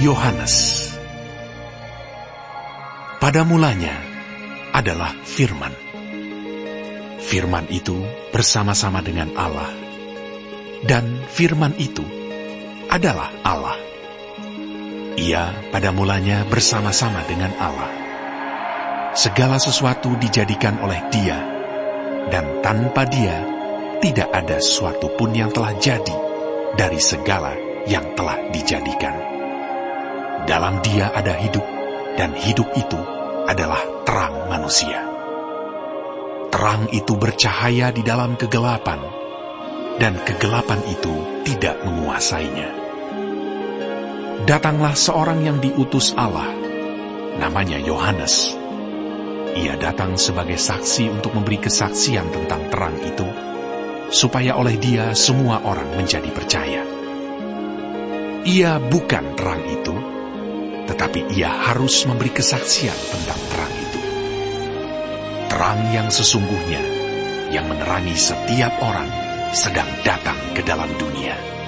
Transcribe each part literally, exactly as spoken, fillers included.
Yohanes. Pada mulanya adalah Firman. Firman itu bersama-sama dengan Allah, dan Firman itu adalah Allah. Ia pada mulanya bersama-sama dengan Allah. Segala sesuatu dijadikan oleh Dia, dan tanpa Dia tidak ada sesuatu pun yang telah jadi dari segala yang telah dijadikan. Dalam Dia ada hidup, dan hidup itu adalah terang manusia. Terang itu bercahaya di dalam kegelapan, dan kegelapan itu tidak menguasainya. Datanglah seorang yang diutus Allah, namanya Yohanes. Ia datang sebagai saksi untuk memberi kesaksian tentang terang itu, supaya oleh Dia semua orang menjadi percaya. Ia bukan terang itu, tetapi Ia harus memberi kesaksian tentang terang itu. Terang yang sesungguhnya, yang menerangi setiap orang, sedang datang ke dalam dunia.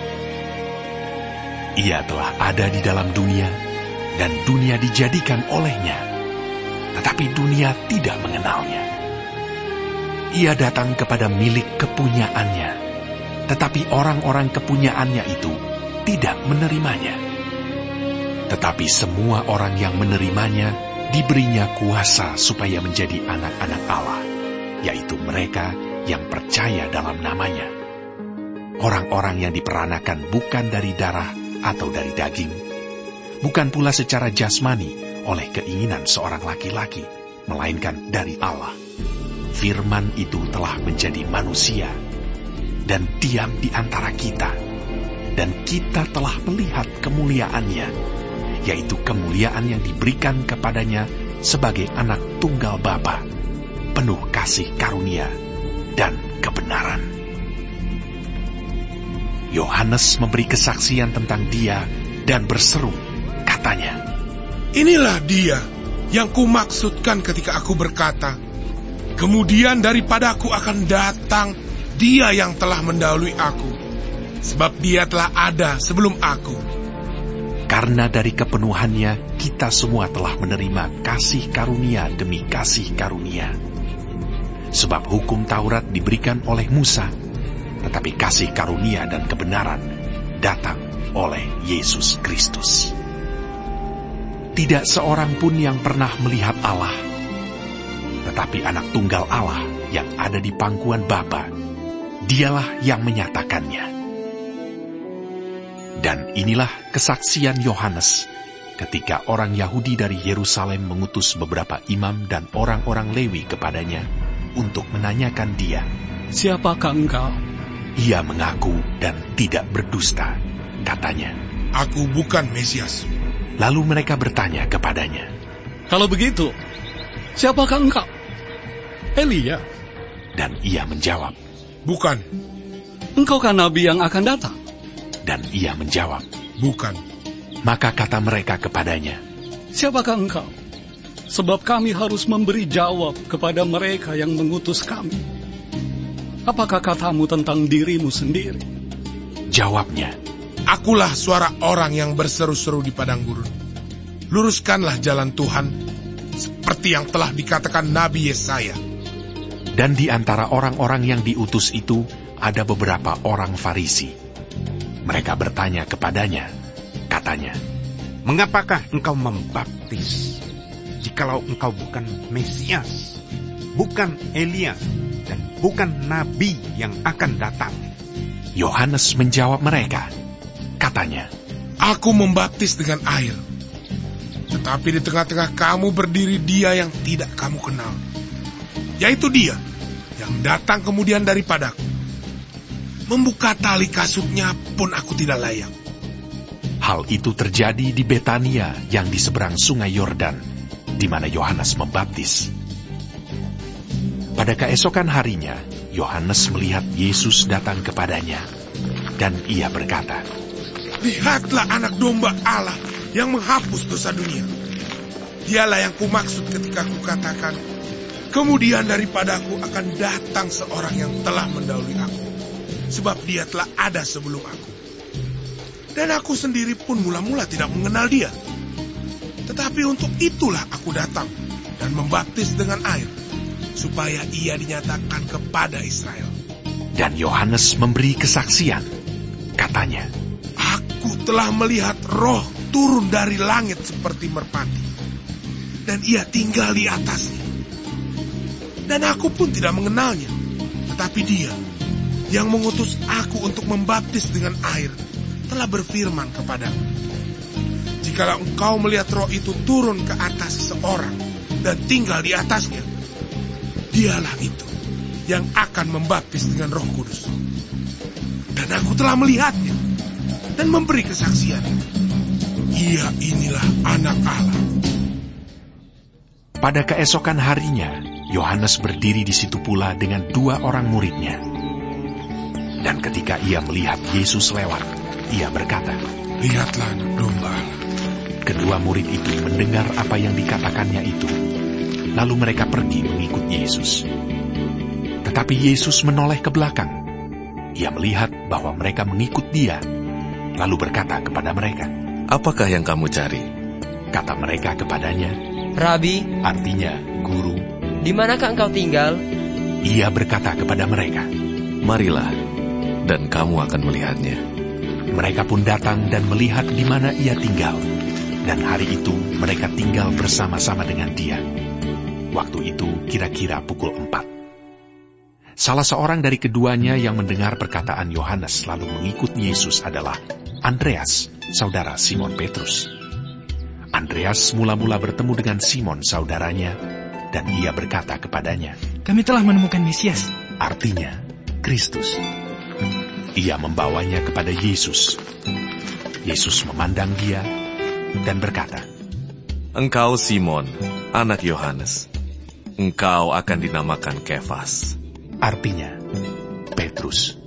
Ia telah ada di dalam dunia, dan dunia dijadikan olehnya, tetapi dunia tidak mengenalnya. Ia datang kepada milik kepunyaannya, tetapi orang-orang kepunyaannya itu tidak menerimanya. Tetapi semua orang yang menerimanya diberinya kuasa supaya menjadi anak-anak Allah, yaitu mereka yang percaya dalam namanya. Orang-orang yang diperanakan bukan dari darah atau dari daging, bukan pula secara jasmani oleh keinginan seorang laki-laki, melainkan dari Allah. Firman itu telah menjadi manusia dan diam di antara kita, dan kita telah melihat kemuliaannya, yaitu kemuliaan yang diberikan kepadanya sebagai anak tunggal Bapa, penuh kasih karunia dan kebenaran. Yohanes memberi kesaksian tentang Dia dan berseru, katanya, "Inilah Dia yang kumaksudkan ketika aku berkata, kemudian daripadaku akan datang Dia yang telah mendahului aku, sebab Dia telah ada sebelum aku." Karena dari kepenuhannya kita semua telah menerima kasih karunia demi kasih karunia. Sebab hukum Taurat diberikan oleh Musa, tetapi kasih karunia dan kebenaran datang oleh Yesus Kristus. Tidak seorang pun yang pernah melihat Allah, tetapi anak tunggal Allah yang ada di pangkuan Bapa, Dialah yang menyatakannya. Dan inilah kesaksian Yohanes ketika orang Yahudi dari Yerusalem mengutus beberapa imam dan orang-orang Lewi kepadanya untuk menanyakan dia, "Siapakah engkau?" Ia mengaku dan tidak berdusta, katanya, "Aku bukan Mesias." Lalu mereka bertanya kepadanya, "Kalau begitu, siapakah engkau? Elia?" Dan ia menjawab, "Bukan." "Engkaukah nabi yang akan datang?" Dan ia menjawab, "Bukan." Maka kata mereka kepadanya, "Siapakah engkau? Sebab kami harus memberi jawab kepada mereka yang mengutus kami. Apakah katamu tentang dirimu sendiri?" Jawabnya, "Akulah suara orang yang berseru-seru di padang gurun. Luruskanlah jalan Tuhan, seperti yang telah dikatakan Nabi Yesaya." Dan di antara orang-orang yang diutus itu ada beberapa orang Farisi. Mereka bertanya kepadanya, katanya, "Mengapakah engkau membaptis, jikalau engkau bukan Mesias, bukan Elia, dan bukan Nabi yang akan datang?" Yohanes menjawab mereka, katanya, "Aku membaptis dengan air, tetapi di tengah-tengah kamu berdiri Dia yang tidak kamu kenal, yaitu Dia yang datang kemudian daripadaku. Membuka tali kasutnya pun aku tidak layak." Hal itu terjadi di Betania yang di seberang sungai Yordan, di mana Yohanes membaptis. Pada keesokan harinya, Yohanes melihat Yesus datang kepadanya, dan ia berkata, "Lihatlah anak domba Allah yang menghapus dosa dunia. Dialah yang kumaksud ketika kukatakan, kemudian daripadaku akan datang seorang yang telah mendahului aku, sebab Dia telah ada sebelum aku." Dan aku sendiri pun mula-mula tidak mengenal dia. Tetapi untuk itulah aku datang dan membaptis dengan air, supaya ia dinyatakan kepada Israel. Dan Yohanes memberi kesaksian. Katanya, Aku telah melihat roh turun dari langit seperti merpati, dan ia tinggal di atasnya. Dan aku pun tidak mengenalnya, tetapi dia yang mengutus aku untuk membaptis dengan air telah berfirman kepadaku, jikalau engkau melihat roh itu turun ke atas seseorang dan tinggal di atasnya, dialah itu yang akan membaptis dengan Roh Kudus. Dan aku telah melihatnya dan memberi kesaksian. Ia inilah Anak Allah. pada keesokan harinya, Yohanes berdiri di situ pula dengan dua orang muridnya. Dan ketika ia melihat Yesus lewat, ia berkata, Lihatlah anak domba Allah. Kedua murid itu mendengar apa yang dikatakannya itu, lalu mereka pergi mengikut Yesus. Tetapi Yesus menoleh ke belakang. Ia melihat bahwa mereka mengikut dia, lalu berkata kepada mereka, Apakah yang kamu cari? Kata mereka kepadanya, Rabi, artinya guru. di manakah engkau tinggal? Ia berkata kepada mereka, Marilah, dan kamu akan melihatnya. Mereka pun datang dan melihat di mana ia tinggal. Dan hari itu mereka tinggal bersama-sama dengan dia. Waktu itu kira-kira pukul empat. Salah seorang dari keduanya yang mendengar perkataan Yohanes lalu mengikut Yesus adalah Andreas, saudara Simon Petrus. Andreas mula-mula bertemu dengan Simon saudaranya, dan ia berkata kepadanya, Kami telah menemukan Mesias. artinya Kristus. Ia membawanya kepada Yesus. Yesus memandang dia dan berkata, Engkau Simon, anak Yohanes. Engkau akan dinamakan Kefas. artinya Petrus.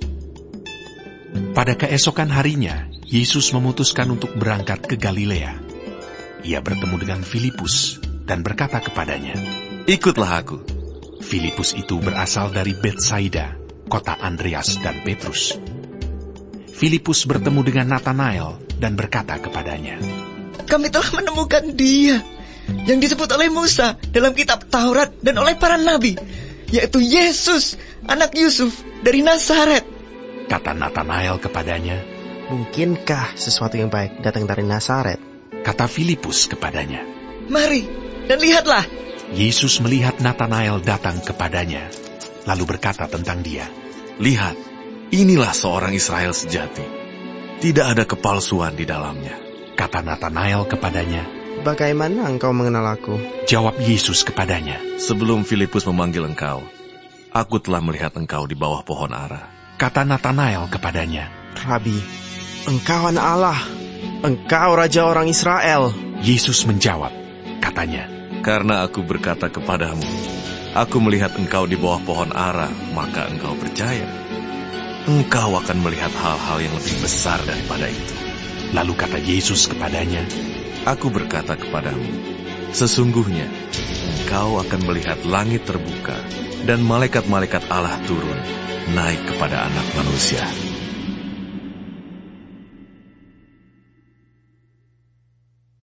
Pada keesokan harinya, Yesus memutuskan untuk berangkat ke Galilea. Ia bertemu dengan Filipus dan berkata kepadanya, Ikutlah aku. Filipus itu berasal dari Betsaida, kota Andreas dan Petrus. Filipus bertemu dengan Natanael dan berkata kepadanya, Kami telah menemukan dia yang disebut oleh Musa dalam kitab Taurat dan oleh para nabi, yaitu Yesus, anak Yusuf dari Nazaret. Kata Natanael kepadanya, Mungkinkah sesuatu yang baik datang dari Nazaret? Kata Filipus kepadanya. Mari dan lihatlah. Yesus melihat Natanael datang kepadanya, lalu berkata tentang dia, Lihat, inilah seorang Israel sejati. Tidak ada kepalsuan di dalamnya. Kata Natanael kepadanya. Bagaimana engkau mengenal aku? Jawab Yesus kepadanya, Sebelum Filipus memanggil engkau, aku telah melihat engkau di bawah pohon ara. Kata Natanael kepadanya, Rabi, engkau anak Allah. Engkau raja orang Israel. Yesus menjawab, katanya, Karena aku berkata kepadamu, aku melihat engkau di bawah pohon ara, maka engkau percaya. Engkau akan melihat hal-hal yang lebih besar daripada itu. Lalu kata Yesus kepadanya, Aku berkata kepadamu, sesungguhnya engkau akan melihat langit terbuka dan malaikat-malaikat Allah turun, naik kepada Anak Manusia.